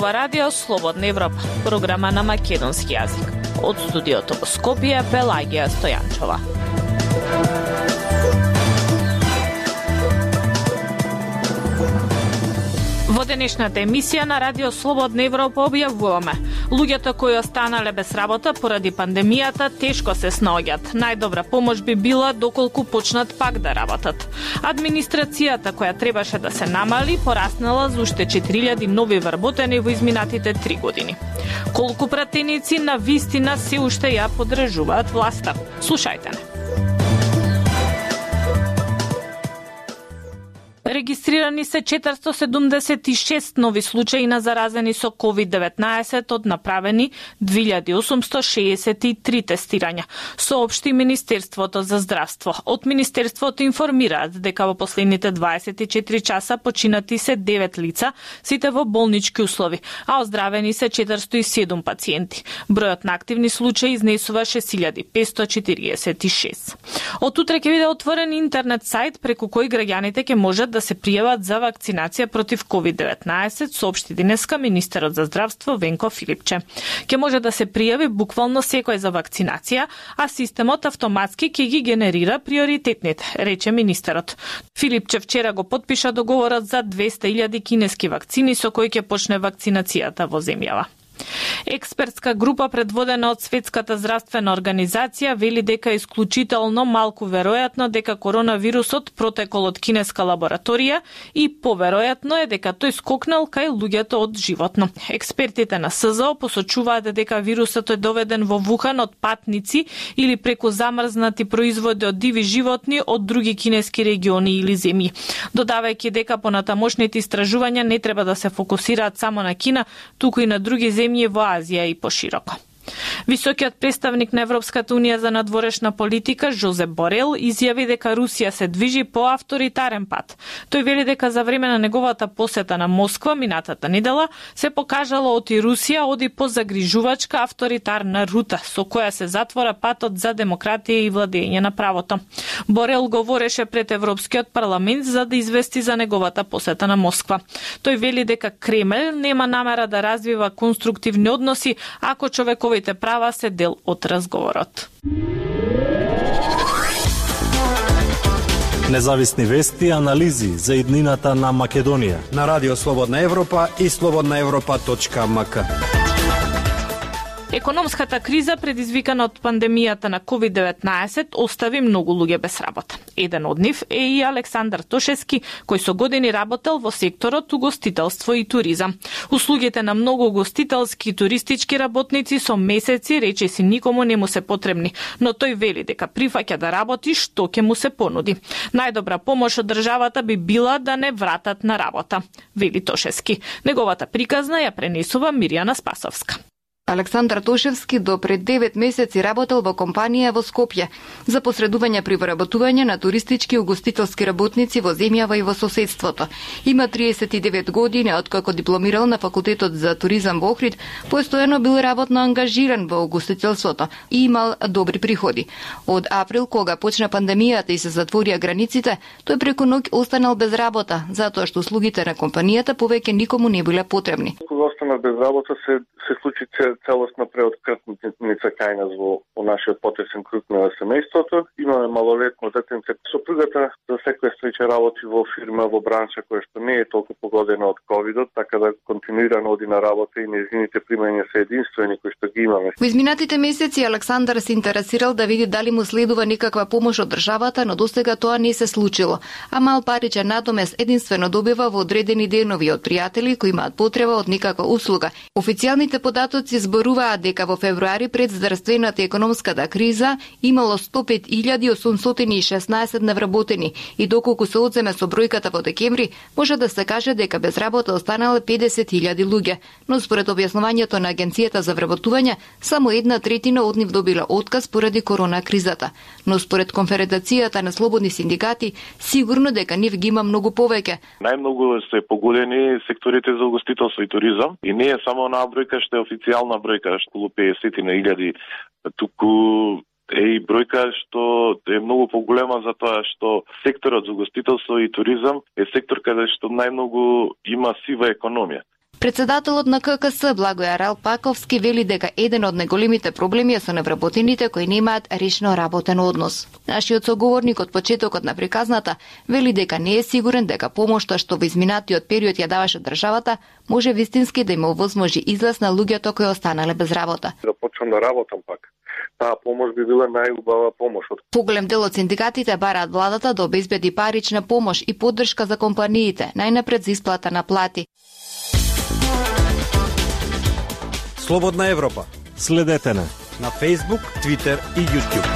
ова радио Слободна Европа, програма на македонски јазик. Од студиото во Скопје, Пелагија Стојанчова. Во денешната емисија на Радио Слободна Европа објавуваме: луѓето кои останале без работа поради пандемијата тешко се снаоѓаат. Најдобра помош би била доколку почнат пак да работат. Администрацијата која требаше да се намали пораснала за уште 4000 нови вработени во изминатите 3 години. Колку пратеници на вистина се уште ја поддржуваат власта? Слушајте не. Регистрирани се 476 нови случаи на заразени со COVID-19 од направени 2863 тестирања, соопшти Министерството за здравство. Од Министерството информираат дека во последните 24 часа починати се 9 лица, сите во болнички услови, а оздравени се 407 пациенти. Бројот на активни случаи изнесува 6546. Од утре ќе биде отворен интернет сајт преку кој граѓаните ќе можат да се пријават за вакцинација против COVID-19, соопшти денеска министерот за здравство Венко Филипче. Ке може да се пријави буквално секој за вакцинација, а системот автоматски ќе ги генерира приоритетните, рече министерот. Филипче вчера го потпиша договорот за 200.000 кинески вакцини со кои ќе почне вакцинацијата во земјава. Експертска група предводена од Светската здравствена организација вели дека е исклучително малку веројатно дека коронавирусот протекол од кинеска лабораторија и поверојатно е дека тој скокнал кај луѓето од животно. Експертите на СЗО посочуваат дека вирусот е доведен во Вухан од патници или преку замрзнати производи од диви животни од други кинески региони или земји. Додавајќи дека понатамошните истражувања не треба да се фокусираат само на Кина, туку и на други земји во Азија и пошироко. Високиот представник на Европската унија за надворешна политика Жозеп Борел изјави дека Русија се движи по авторитарен пат. Тој вели дека за време на неговата посета на Москва минатата недела се покажало оти Русија оди по загрижувачка авторитарна рута со која се затвора патот за демократија и владење на правото. Борел говореше пред Европскиот парламент за да извести за неговата посета на Москва. Тој вели дека Кремљ нема намера да развива конструктивни односи ако човековите права се дел од разговорот. Независни вести и анализи за иднината на Македонија на Радио Слободна Европа и slobodnaevropa.mk. Економската криза предизвикана од пандемијата на COVID-19 остави многу луѓе без работа. Еден од нив е и Александар Тошевски, кој со години работел во секторот угостителство и туризам. Услугите на многу угостителски и туристички работници со месеци речиси никому не му се потребни, но тој вели дека прифаќа да работи што ќе му се понуди. Најдобра помош од државата би била да не вратат на работа, вели Тошевски. Неговата приказна ја пренесува Мирјана Спасовска. Александар Тошевски до пред 9 месеци работел во компанија во Скопје за посредување при вработување на туристички и угостителски работници во земјава и во соседството. Има 39 години откако дипломирал на факултетот за туризам во Охрид, постојано бил работно ангажиран во угостителството и имал добри приходи. Од април, кога почна пандемијата и се затворија границите, тој преку ноќ останал без работа, затоа што услугите на компанијата повеќе никому не биле потребни. Кога останав без работа се случи целосна преоткртница кај нас во нашиот потресен круг на семејството. Имаме малолетно детенце. Сопругата за секој случај работи во фирма, во бранша која што не е толку погодена од ковидот, така да континуирано оди на работа и нејзините примања се единствени кои што ги имаме. Во изминатите месеци Александар се интересирал да види дали му следува никаква помош од државата, но досега тоа не се случило. А мал паричен надомест единствено добива во одредени денови од пријатели кои имаат потреба од никаква услуга. Официјалните податоци зборуваат дека во февруари пред здравствената и економската криза имало 105.816 невработени и доколку се одземе со бројката во декември, може да се каже дека без работа останале 50.000 луѓе, но според објаснувањето на Агенцијата за вработување, само 1/3 од нив добила отказ поради корона кризата. Но според Конфедерацијата на слободни синдикати, сигурно дека нив ги има многу повеќе. Најмногу се погодени секторите за угостителство и туризам и не е само на бројка што е официјална бројка, што 50.000, туку е и бројка што е многу поголема за тоа што секторот за угостителство и туризам е сектор каде што најмногу има сива економија. Председателот на ККС Благојар Алпаковски вели дека еден од најголемите проблеми е со невработените кои немаат речно работен однос. Нашиот соговорник од почетокот на приказната вели дека не е сигурен дека помошта што во изминатиот период ја даваше државата може вистински да им овозможи излаз на луѓето кои останале без работа. Да почнам да работам пак. Таа помош би била најубава помош. Поголем дел од синдикатите бараат владата да обезбеди парична помош и поддршка за компаниите, најнапред за исплата на плати. Слободна Европа. Следете на Facebook, Twitter и YouTube.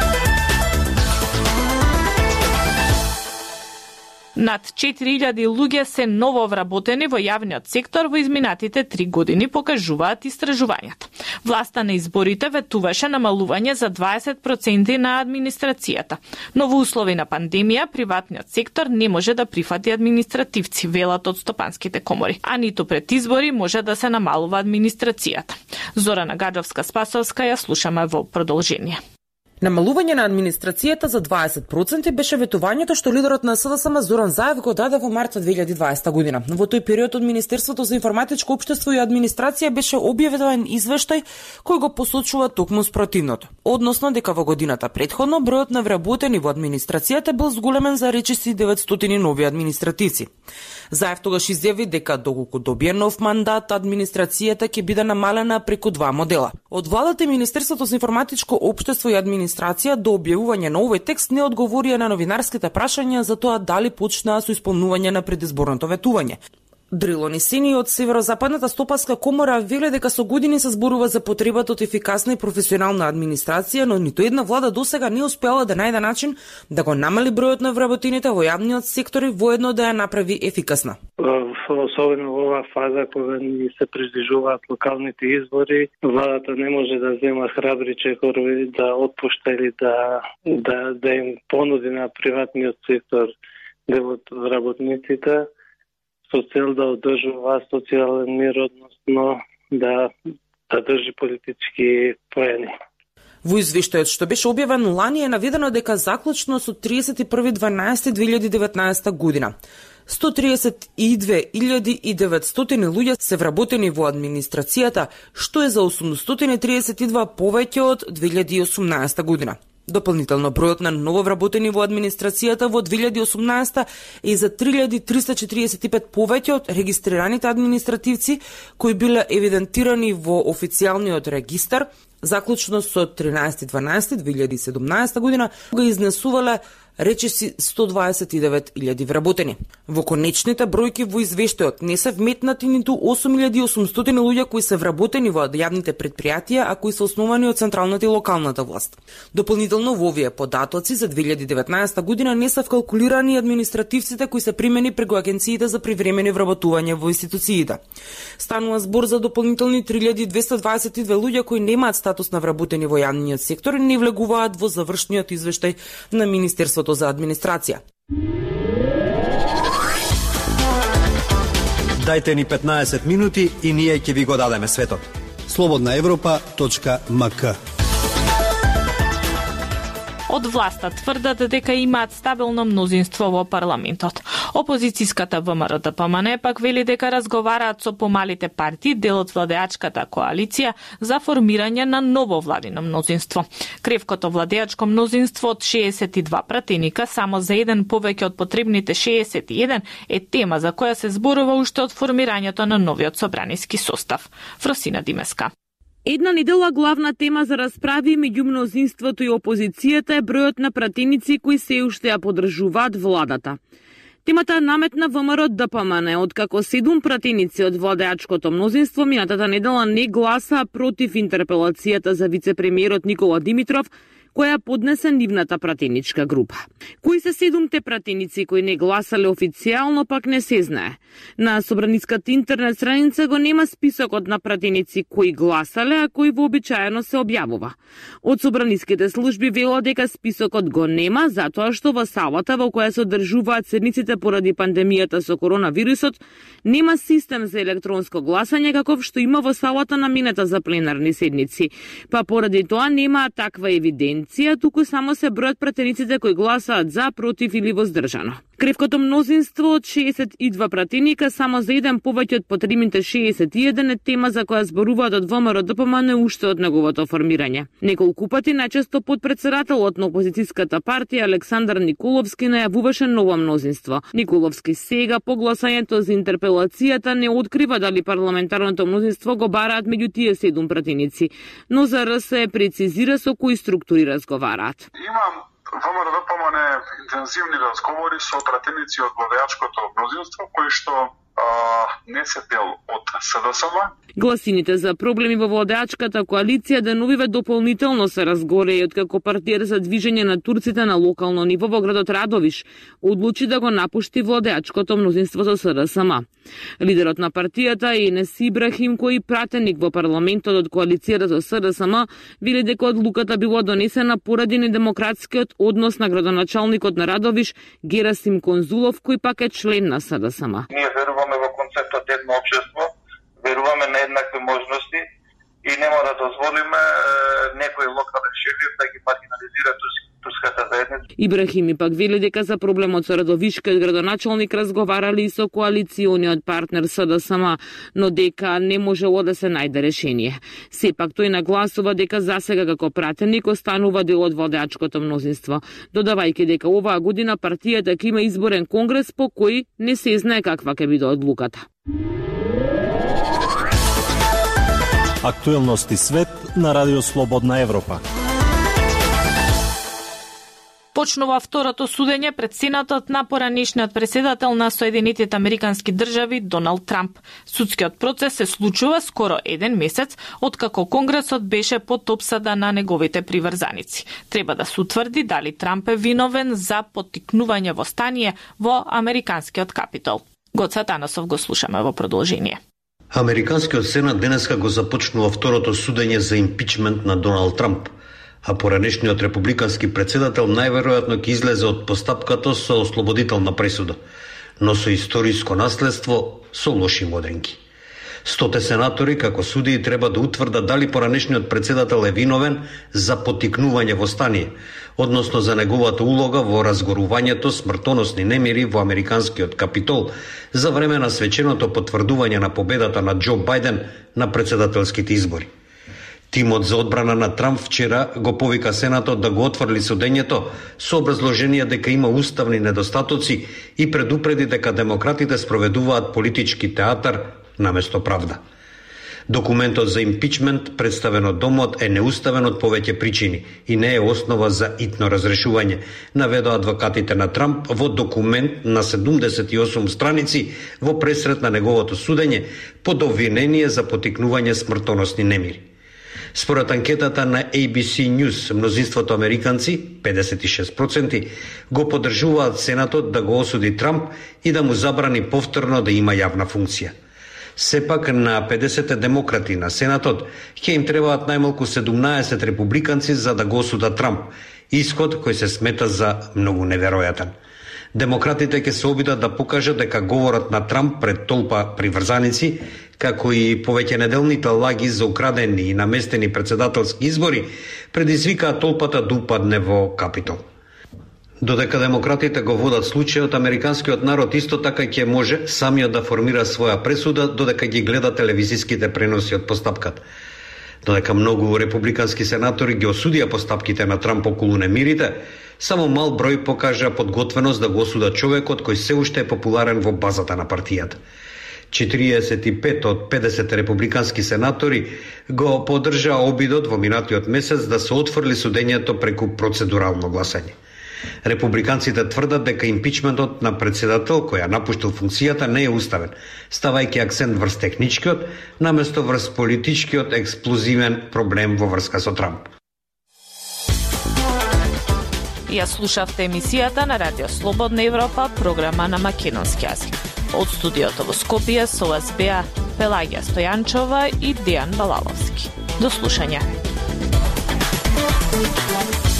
Над 4000 луѓе се нововработени во јавниот сектор во изминатите 3 години, покажуваат истражувањата. Власта на изборите ветуваше намалување за 20% на администрацијата. Но во услови на пандемија, приватниот сектор не може да прифати административци, велат од стопанските комори, а ниту пред избори може да се намалува администрацијата. Зорана Гаджовска-Спасовска ја слушаме во продолжение. Намалување на администрацијата за 20% беше ветувањето што лидерот на СДСМ Зоран Заев го даде во март 2020 година. Во тој период од Министерството за информатичко општество и администрација беше објавен извештај кој го посочува токму спротивното. Односно дека во годината претходно бројот на вработени во администрацијата бил зголемен за речиси 900 нови административци. Заев тогаш изјави дека доколку добие нов мандат, администрацијата ќе биде намалена преку два модела. Од владата и Министерството за информатичко општество и администрација до објавување на овој текст не одговорија на новинарските прашања за тоа дали почнаа со исполнување на предизборното ветување. Дрило Нисени од Северозападната стопанска комора вели дека со години се зборува за потребата од ефикасна и професионална администрација, но ниту една влада досега не успела да најде начин да го намали бројот на вработените во јавниот сектор и воедно да ја направи ефикасна. Особено во оваа фаза кога ни се приближуваат локалните избори, владата не може да зема храбри чекори да отпушта или да им понуди на приватниот сектор дел од работниците со цел да одржува социјален мир, односно да држи политички поени. Во извештајот што беше објавен лани е наведено дека заклучно со 31.12.2019 година 132.900 луѓе се вработени во администрацијата, што е за 832 повеќе од 2018 година. Дополнително бројот на нововработени во администрацијата во 2018 е за 3345 повеќе од регистрираните административци кои биле евидентирани во официјалниот регистар, заклучно со 13.12.2017 година, го изнесувале речиси 129.000 вработени. Во конечните бројки во извештајот не се вметнати ниту 8.800 луѓе кои се вработени во јавните предпријатија, а кои се основани од централната и локалната власт. Дополнително во овие податоци за 2019 година не се вкалкулирани административците кои се примени преку агенциите за привремени вработување во институциите. Станува збор за дополнителни 3.222 луѓе кои немаат статус на вработени во јавниот сектор и не влегуваат во завршниот извештај на Министерството за администрација. Дајте ни 15 минути и ние ќе ви го дадеме светот. slobodnaevropa.mk. Од власта тврдат дека имаат стабилно мнозинство во парламентот. Опозицијската ВМРО-ДПМН пак вели дека разговараат со помалите партии, дел од владеачката коалиција, за формирање на ново владино мнозинство. Кревкото владеачко мнозинство од 62 пратеника, само за еден повеќе од потребните 61, е тема за која се зборува уште од формирањето на новиот собраниски состав. Фросина Димеска. Една недела главна тема за расправи меѓу мнозинството и опозицијата е бројот на пратеници кои се уште ја поддржуваат владата. Темата наметна ВМРО-ДПМН, откако 7 пратеници од владеачкото мнозинство минатата недела не гласа против интерпелацијата за вице-премиерот Никола Димитров, која поднесе нивната пратеничка група. Кои се 7 пратеници кои не гласале официјално, пак не се знае. На собраниската интернет страница го нема списокот на пратеници кои гласале, а кои вообичаено се објавува. Од собраниските служби вело дека списокот го нема, затоа што во салата во која се одржуваат седниците поради пандемијата со коронавирусот, нема систем за електронско гласање каков што има во салата наменета за пленарни седници. Па поради тоа нема таква евиденција, туку само се бројат пратениците кои гласаат за, против или воздржано. Кревкото мнозинство од 62 пратеника само за еден повеќе од потребните 61 е тема за која зборуваат од ВМРО ДПМН уште од неговото формирање. Неколку пати најчесто подпредседателот на опозицијската партија Александар Николовски најавуваше ново мнозинство. Николовски сега по гласањето за интерпелацијата не открива дали парламентарното мнозинство го бараат меѓу тие 7 пратеници, но за РС прецизира со кои структури разговараат. Имам ВМРО ДПМН интензивни разговори со пратеници од владеачкото мнозинство кои што не се дел од СДСМ. Гласините за проблеми во владеачката коалиција деновиве дополнително се разгореа откако партијата за движење на турците на локално ниво во градот Радовиш одлучи да го напушти владеачкото мнозинство со СДСМ. Лидерот на партијата Енес Ибрахим, кој пратеник во парламентот од коалицијата со СДСМ, вели дека одлуката била донесена поради недемократскиот однос на градоначалникот на Радовиш Герасим Конзулов, кој пак е член на СДСМ. Ние веруваме во концептот едно општество, веруваме на еднакви можности и нема да дозволиме некои локални шефи да ги маргинализира турската заедница. Ибрахими пак вели дека за проблемот со Радовишкиот градоначалник разговарали и со коалициониот партнер СДСМ, но дека не можело да се најде решение. Сепак тој нагласува дека засега како пратеник останува дел од владеачкото мнозинство, додавајќи дека оваа година партијата ќе има изборен конгрес по кој не се знае каква ќе биде одлуката. Актуелности свет на Радио Слободна Европа. Почнува второто судење пред Сенатот на поранешниот претседател на Соединетите Американски држави Доналд Трамп. Судскиот процес се случува скоро еден месец откако Конгресот беше под опсада на неговите приврзаници. Треба да се утврди дали Трамп е виновен за поттикнување во стание во американскиот Капитол. Гоца Танасов го слушаме во продолжение. Американскиот Сенат денеска го започнува второто судење за импичмент на Доналд Трамп, а поранешниот републикански претседател најверојатно ќе излезе од постапката со ослободителна пресуда, но со историско наследство со лоши моденки. 100 сенатори како судии треба да утврдат дали поранешниот претседател е виновен за поттикнување во стание, односно за неговата улога во разгорувањето смртоносни немири во американскиот Капитол за време на свеченото потврдување на победата на Џо Бајден на претседателските избори. Тимот за одбрана на Трамп вчера го повика Сенатот да го отврли судењето со образложение дека има уставни недостатоци и предупреди дека демократите спроведуваат политички театар наместо правда. Документот за импичмент представен од Домот е неуставен од повеќе причини и не е основа за итно разрешување, наведоа адвокатите на Трамп во документ на 78 страници во пресрет на неговото судење под обвинение за поттикнување смртоносни немири. Според анкетата на ABC News, мнозинството американци, 56%, го поддржуваат Сенатот да го осуди Трамп и да му забрани повторно да има јавна функција. Сепак на 50 демократи на Сенатот ќе им требаат најмалку 17 републиканци за да го осудат Трамп, исход кој се смета за многу неверојатен. Демократите ќе се обидат да покажат дека говорат на Трамп пред толпа приврзаници, како и повеќе неделните лаги за украдени и наместени претседателски избори, предизвикаат толпата да упадне во Капитол. Додека демократите го водат случајот, американскиот народ исто така ќе може самиот да формира своја пресуда додека ги гледа телевизиските преноси од постапката. Додека многу републикански сенатори ги осудија постапките на Трамп околу немирите, само мал број покажа подготвеност да го осудат човекот кој се уште е популарен во базата на партијата. 45 од 50 републикански сенатори го поддржаа обидот во минатиот месец да се отфрли судењето преку процедурално гласање. Републиканците тврдат дека импичментот на претседател кој ја напуштил функцијата не е уставен, ставајќи акцент врз техничкиот наместо врз политичкиот експлозивен проблем во врска со Трамп. Ја слушавте емисијата на Радио Слободна Европа, програма на македонски јазик. Од студиото во Скопје со вас беа Пелагија Стојанчова и Дејан Балаловски. До слушање.